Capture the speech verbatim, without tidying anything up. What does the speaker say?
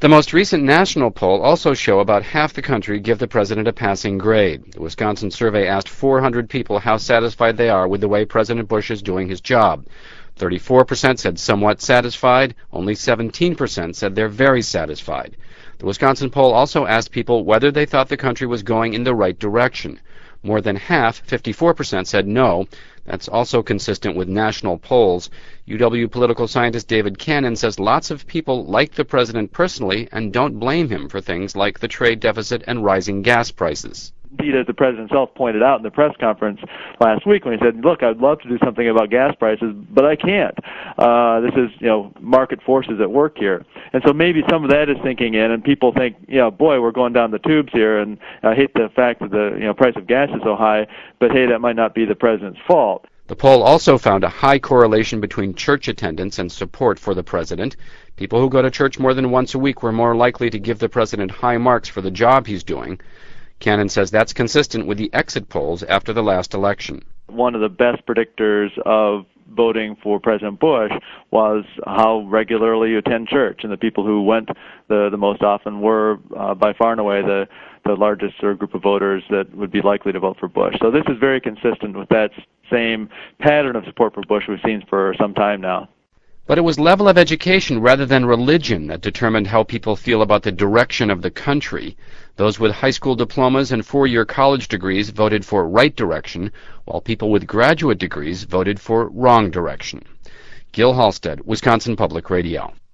The most recent national poll also show about half the country give the president a passing grade. The Wisconsin survey asked four hundred people how satisfied they are with the way President Bush is doing his job. thirty-four percent said somewhat satisfied. Only seventeen percent said they're very satisfied. The Wisconsin poll also asked people whether they thought the country was going in the right direction. More than half, fifty-four percent, said no. That's also consistent with national polls. U W political scientist David Cannon says lots of people like the president personally and don't blame him for things like the trade deficit and rising gas prices. Indeed, as the president himself pointed out in the press conference last week when he said, look, I'd love to do something about gas prices, but I can't. Uh, this is, you know, market forces at work here. And so maybe some of that is sinking in, and people think, you know, boy, we're going down the tubes here, and I hate the fact that the, you know, price of gas is so high, but hey, that might not be the president's fault. The poll also found a high correlation between church attendance and support for the president. People who go to church more than once a week were more likely to give the president high marks for the job he's doing. Cannon says that's consistent with the exit polls after the last election. One of the best predictors of voting for President Bush was how regularly you attend church, and the people who went the, the most often were uh, by far and away the, the largest sort of group of voters that would be likely to vote for Bush. So this is very consistent with that same pattern of support for Bush we've seen for some time now. But it was level of education rather than religion that determined how people feel about the direction of the country. Those with high school diplomas and four-year college degrees voted for right direction, while people with graduate degrees voted for wrong direction. Gil Halstead, Wisconsin Public Radio.